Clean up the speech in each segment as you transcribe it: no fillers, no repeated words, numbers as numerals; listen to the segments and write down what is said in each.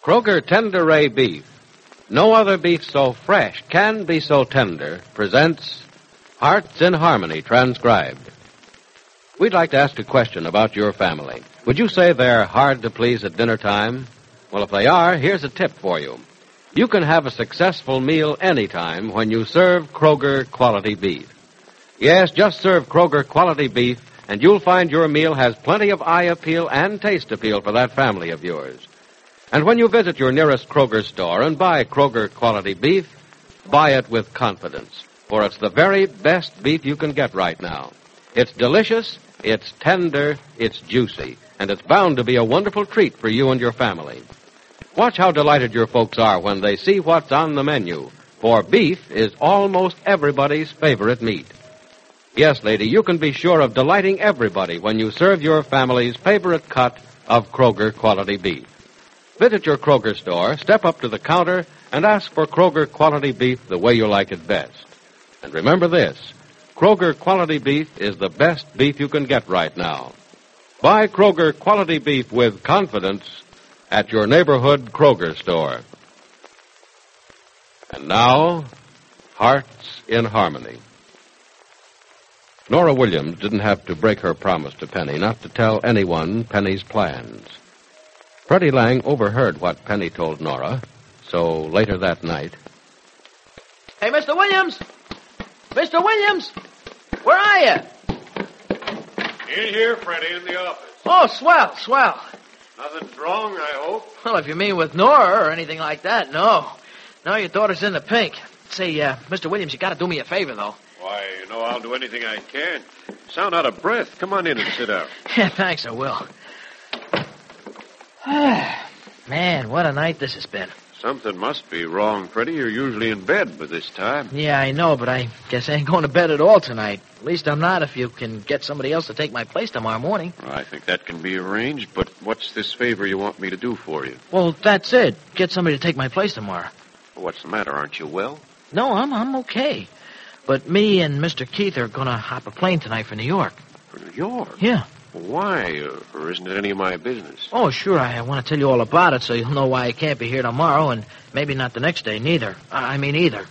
Kroger Tender Ray Beef. No other beef so fresh can be so tender presents Hearts in Harmony, transcribed. We'd like to ask a question about your family. Would you say they're hard to please at dinner time? Well, if they are, here's a tip for you. You can have a successful meal anytime when you serve Kroger quality beef. Yes, just serve Kroger quality beef, and you'll find your meal has plenty of eye appeal and taste appeal for that family of yours. And when you visit your nearest Kroger store and buy Kroger quality beef, buy it with confidence, for it's the very best beef you can get right now. It's delicious, it's tender, it's juicy, and it's bound to be a wonderful treat for you and your family. Watch how delighted your folks are when they see what's on the menu, for beef is almost everybody's favorite meat. Yes, lady, you can be sure of delighting everybody when you serve your family's favorite cut of Kroger quality beef. Visit your Kroger store, step up to the counter, and ask for Kroger quality beef the way you like it best. And remember this, Kroger quality beef is the best beef you can get right now. Buy Kroger quality beef with confidence at your neighborhood Kroger store. And now, Hearts in Harmony. Nora Williams didn't have to break her promise to Penny not to tell anyone Penny's plans. Freddie Lang overheard what Penny told Nora, so later that night... Hey, Mr. Williams! Mr. Williams! Where are you? In here, Freddie, in the office. Oh, swell, swell. Nothing's wrong, I hope. Well, if you mean with Nora or anything like that, no. No, your daughter's in the pink. Say, Mr. Williams, you gotta do me a favor, though. Why, you know I'll do anything I can. Sound out of breath. Come on in and sit down. Yeah, thanks, I will. Man, what a night this has been. Something must be wrong, Freddie. You're usually in bed by this time. Yeah, I know, but I guess I ain't going to bed at all tonight. At least I'm not if you can get somebody else to take my place tomorrow morning. Well, I think that can be arranged, but what's this favor you want me to do for you? Well, that's it. Get somebody to take my place tomorrow. What's the matter? Aren't you well? No, I'm okay. But me and Mr. Keith are going to hop a plane tonight for New York. For New York? Yeah. Why? Or isn't it any of my business? Oh, sure, I want to tell you all about it so you'll know why I can't be here tomorrow and maybe not the next day neither. Either.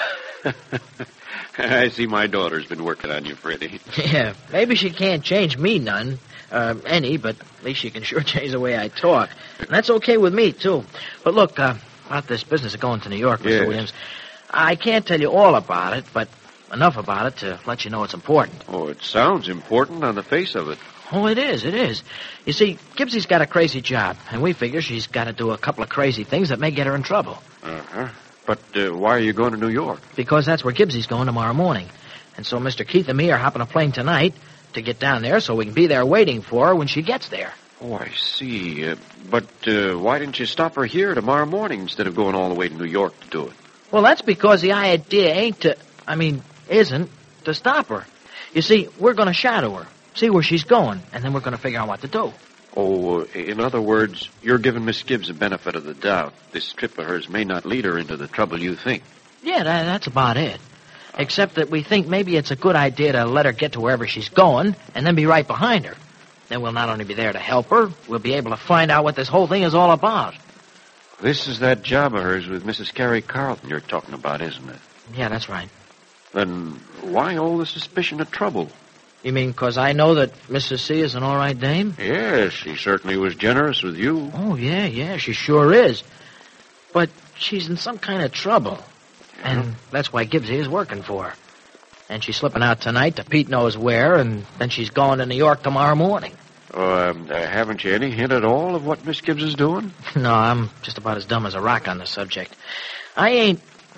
I see my daughter's been working on you, Freddie. Yeah, maybe she can't change me none, any, but at least she can sure change the way I talk. And that's okay with me, too. But look, about this business of going to New York, Mr. Yes. Williams, I can't tell you all about it, but enough about it to let you know it's important. Oh, it sounds important on the face of it. Oh, it is. You see, Gibbsy's got a crazy job, and we figure she's got to do a couple of crazy things that may get her in trouble. Uh-huh. But why are you going to New York? Because that's where Gibbsy's going tomorrow morning. And so Mr. Keith and me are hopping a plane tonight to get down there so we can be there waiting for her when she gets there. Oh, I see. But why didn't you stop her here tomorrow morning instead of going all the way to New York to do it? Well, that's because the idea isn't to stop her. You see, we're going to shadow her, see where she's going, and then we're going to figure out what to do. Oh, in other words, you're giving Miss Gibbs the benefit of the doubt. This trip of hers may not lead her into the trouble you think. Yeah, that's about it. Except that we think maybe it's a good idea to let her get to wherever she's going and then be right behind her. Then we'll not only be there to help her, we'll be able to find out what this whole thing is all about. This is that job of hers with Mrs. Carrie Carlton you're talking about, isn't it? Yeah, that's right. Then why all the suspicion of trouble? You mean because I know that Mrs. C is an all right dame? Yes, she certainly was generous with you. Oh, yeah, she sure is. But she's in some kind of trouble. Yeah. And that's why Gibbsy is working for her. And she's slipping out tonight to Pete knows where, and then she's going to New York tomorrow morning. Haven't you any hint at all of what Miss Gibbs is doing? No, I'm just about as dumb as a rock on the subject. I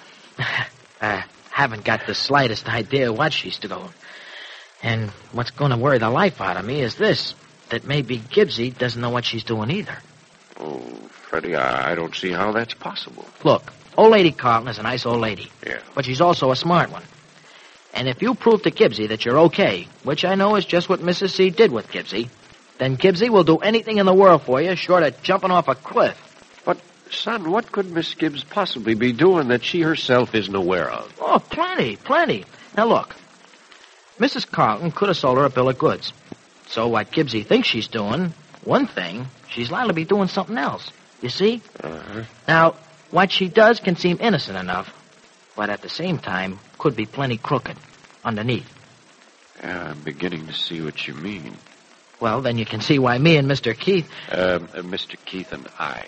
haven't got the slightest idea what she's doing. And what's going to worry the life out of me is this, that maybe Gibbsy doesn't know what she's doing either. Oh, Freddie, I don't see how that's possible. Look, old lady Carlton is a nice old lady. Yeah. But she's also a smart one. And if you prove to Gibbsy that you're okay, which I know is just what Mrs. C did with Gibbsy, then Gibbsy will do anything in the world for you short of jumping off a cliff. But, son, what could Miss Gibbs possibly be doing that she herself isn't aware of? Oh, plenty. Now, look. Mrs. Carlton could have sold her a bill of goods. So what Gibbsy thinks she's doing, one thing, she's liable to be doing something else. You see? Uh-huh. Now, what she does can seem innocent enough, but at the same time could be plenty crooked underneath. Yeah, I'm beginning to see what you mean. Well, then you can see why me and Mr. Keith... Mr. Keith and I.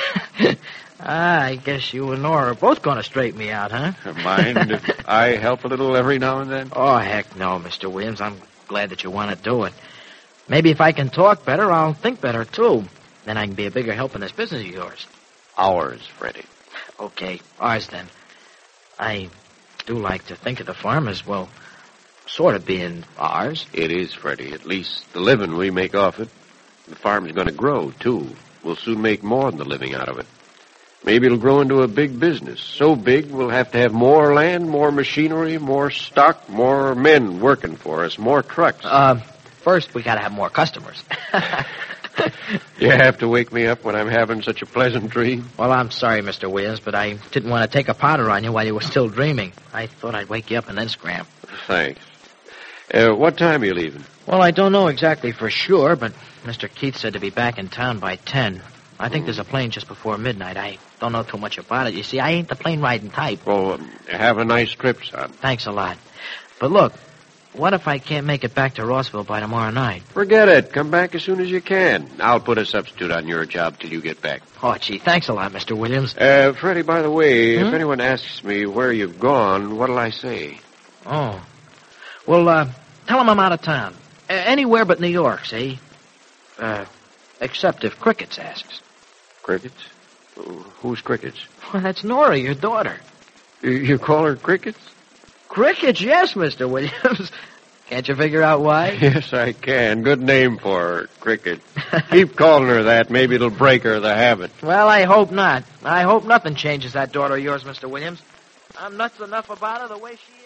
I guess you and Nora are both going to straighten me out, huh? Mind if I help a little every now and then? Oh, heck no, Mr. Williams. I'm glad that you want to do it. Maybe if I can talk better, I'll think better, too. Then I can be a bigger help in this business of yours. Ours, Freddie. Okay, ours then. I do like to think of the farm as, well, sort of being ours. It is, Freddie. At least the living we make off it. The farm's going to grow, too. We'll soon make more than the living out of it. Maybe it'll grow into a big business. So big, we'll have to have more land, more machinery, more stock, more men working for us, more trucks. First, we got to have more customers. You have to wake me up when I'm having such a pleasant dream? Well, I'm sorry, Mr. Williams, but I didn't want to take a powder on you while you were still dreaming. I thought I'd wake you up and then scram. Thanks. What time are you leaving? Well, I don't know exactly for sure, but Mr. Keith said to be back in town by 10. I think there's a plane just before midnight. I don't know too much about it. You see, I ain't the plane-riding type. Well, have a nice trip, son. Thanks a lot. But look, what if I can't make it back to Rossville by tomorrow night? Forget it. Come back as soon as you can. I'll put a substitute on your job till you get back. Oh, gee, thanks a lot, Mr. Williams. Freddie, by the way, if anyone asks me where you've gone, what'll I say? Oh. Well, tell them I'm out of town. Anywhere but New York, see? Except if Crickets asks. Crickets? Who's Crickets? Well, that's Nora, your daughter. You call her Crickets? Crickets, yes, Mr. Williams. Can't you figure out why? Yes, I can. Good name for her, Cricket. Keep calling her that. Maybe it'll break her the habit. Well, I hope not. I hope nothing changes that daughter of yours, Mr. Williams. I'm nuts enough about her the way she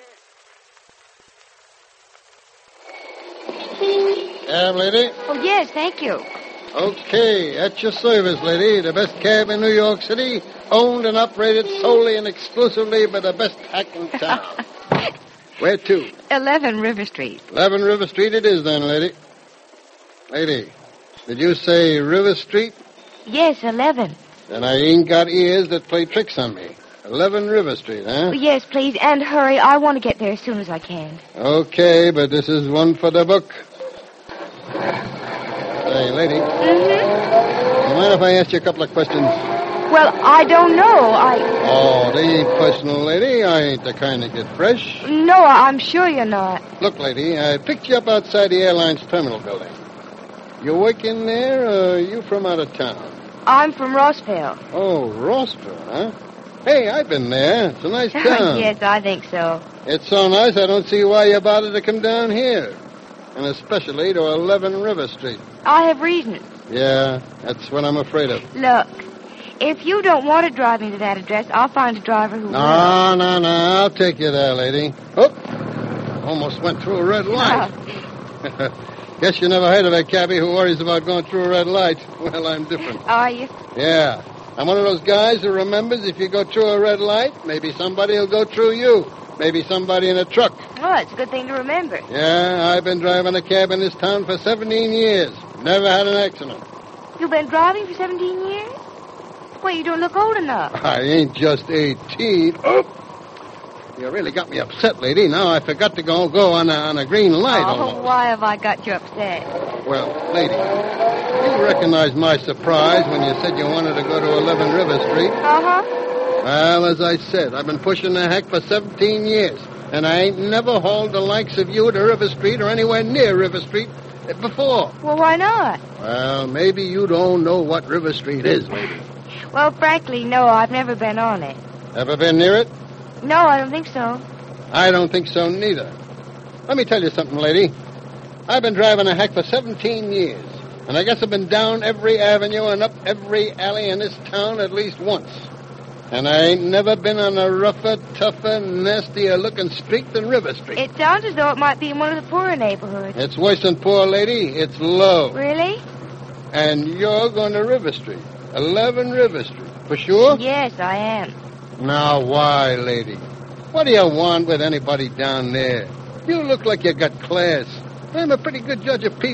is. Lady? Oh, yes, thank you. Okay, at your service, lady. The best cab in New York City, owned and operated solely and exclusively by the best hack in town. Where to? 11 River Street. 11 River Street it is then, lady. Lady, did you say River Street? Yes, 11. Then I ain't got ears that play tricks on me. 11 River Street, huh? Oh, yes, please, and hurry. I want to get there as soon as I can. Okay, but this is one for the book. Hey, lady. Mm-hmm. You mind if I ask you a couple of questions? Well, I don't know. Oh, they ain't personal, lady. I ain't the kind that get fresh. No, I'm sure you're not. Look, lady, I picked you up outside the airline's terminal building. You working there, or you from out of town? I'm from Rossville. Oh, Rossville, huh? Hey, I've been there. It's a nice town. Yes, I think so. It's so nice, I don't see why you bothered to come down here. And especially to 11 River Street. I have reasons. Yeah, that's what I'm afraid of. Look, if you don't want to drive me to that address, I'll find a driver who will. No. I'll take you there, lady. Oh, almost went through a red light. Guess you never heard of a cabbie who worries about going through a red light. Well, I'm different. Are you? Yeah. I'm one of those guys who remembers if you go through a red light, maybe somebody will go through you. Maybe somebody in a truck. Oh, it's a good thing to remember. Yeah, I've been driving a cab in this town for 17 years. Never had an accident. You've been driving for 17 years? Well, you don't look old enough. I ain't just 18. Oh! You really got me upset, lady. Now I forgot to go on a green light. Oh, almost. why have I got you upset? Well, lady, you recognize my surprise when you said you wanted to go to 11 River Street. Uh-huh. Well, as I said, I've been pushing the heck for 17 years, and I ain't never hauled the likes of you to River Street or anywhere near River Street before. Well, why not? Well, maybe you don't know what River Street is, lady. Well, frankly, no, I've never been on it. Ever been near it? No, I don't think so. I don't think so, neither. Let me tell you something, lady. I've been driving a heck for 17 years, and I guess I've been down every avenue and up every alley in this town at least once. And I ain't never been on a rougher, tougher, nastier-looking street than River Street. It sounds as though it might be in one of the poorer neighborhoods. It's worse than poor, lady. It's low. Really? And you're going to River Street. 11 River Street. For sure? Yes, I am. Now, why, lady? What do you want with anybody down there? You look like you got class. I'm a pretty good judge of people.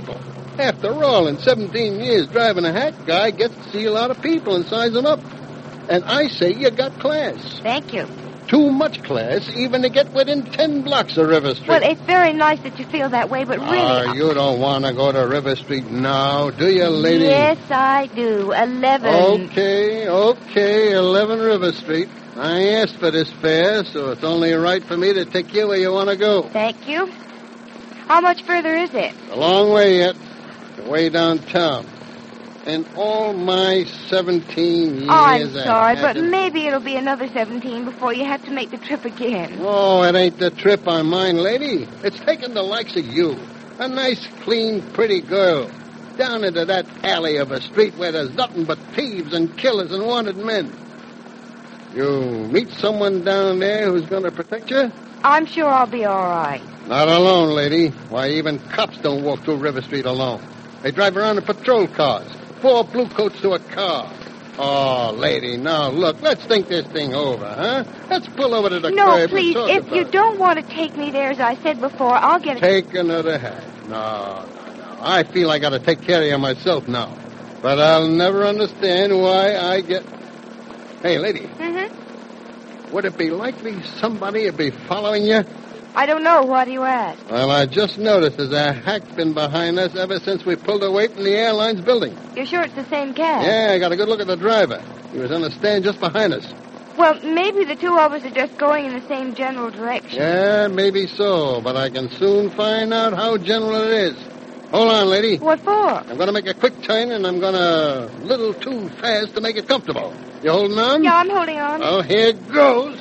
After all, in 17 years driving a hack, guy gets to see a lot of people and size them up. And I say you got class. Thank you. Too much class even to get within 10 blocks of River Street. Well, it's very nice that you feel that way, but really... You don't want to go to River Street now, do you, lady? Yes, I do. 11. Okay, 11 River Street. I asked for this fare, so it's only right for me to take you where you want to go. Thank you. How much further is it? A long way yet. Way downtown. In all my 17 years... Oh, I'm sorry, but maybe it'll be another 17 before you have to make the trip again. Oh, it ain't the trip I mind, lady. It's taking the likes of you, a nice, clean, pretty girl, down into that alley of a street where there's nothing but thieves and killers and wanted men. You meet someone down there who's going to protect you? I'm sure I'll be all right. Not alone, lady. Why, even cops don't walk through River Street alone. They drive around in patrol cars. 4 blue coats to a car. Oh, lady, now look, let's think this thing over, huh? Let's pull over to the curb. No, please, and talk if about you it. don't want to take me there, as I said before, I'll get it. Take another hack. No. I feel I got to take care of you myself now. But I'll never understand why I get... Hey, lady. Mm-hmm. Would it be likely somebody would be following you? I don't know. Why do you ask? Well, I just noticed there's a hack been behind us ever since we pulled away from the airlines building. You're sure it's the same cab? Yeah, I got a good look at the driver. He was on the stand just behind us. Well, maybe the two of us are just going in the same general direction. Yeah, maybe so, but I can soon find out how general it is. Hold on, lady. What for? I'm going to make a quick turn, and I'm going to a little too fast to make it comfortable. You holding on? Yeah, I'm holding on. Well, here goes.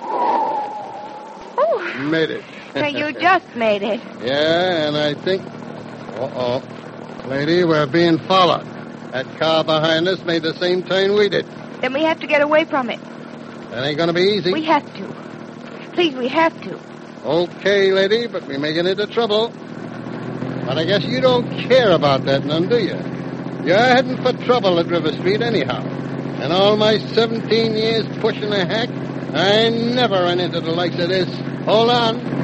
Oh. Made it. So you just made it. Yeah, and I think... Uh-oh. Lady, we're being followed. That car behind us made the same turn we did. Then we have to get away from it. That ain't going to be easy. We have to. Please, we have to. Okay, lady, but we may get into trouble. But I guess you don't care about that none, do you? You're heading for trouble at River Street anyhow. In all my 17 years pushing a hack, I never run into the likes of this. Hold on.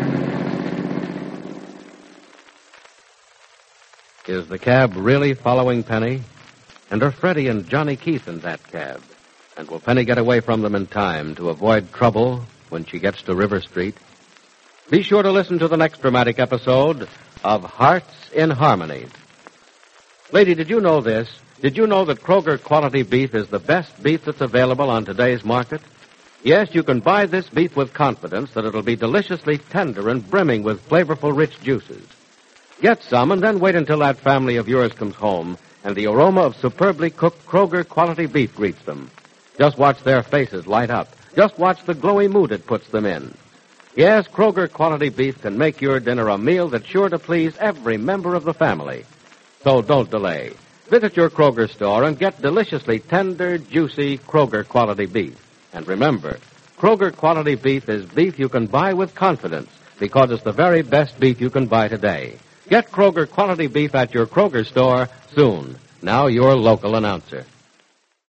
Is the cab really following Penny? And are Freddie and Johnny Keith in that cab? And will Penny get away from them in time to avoid trouble when she gets to River Street? Be sure to listen to the next dramatic episode of Hearts in Harmony. Lady, did you know this? Did you know that Kroger quality beef is the best beef that's available on today's market? Yes, you can buy this beef with confidence that it'll be deliciously tender and brimming with flavorful, rich juices. Get some and then wait until that family of yours comes home and the aroma of superbly cooked Kroger quality beef greets them. Just watch their faces light up. Just watch the glowy mood it puts them in. Yes, Kroger quality beef can make your dinner a meal that's sure to please every member of the family. So don't delay. Visit your Kroger store and get deliciously tender, juicy Kroger quality beef. And remember, Kroger quality beef is beef you can buy with confidence because it's the very best beef you can buy today. Get Kroger quality beef at your Kroger store soon. Now your local announcer.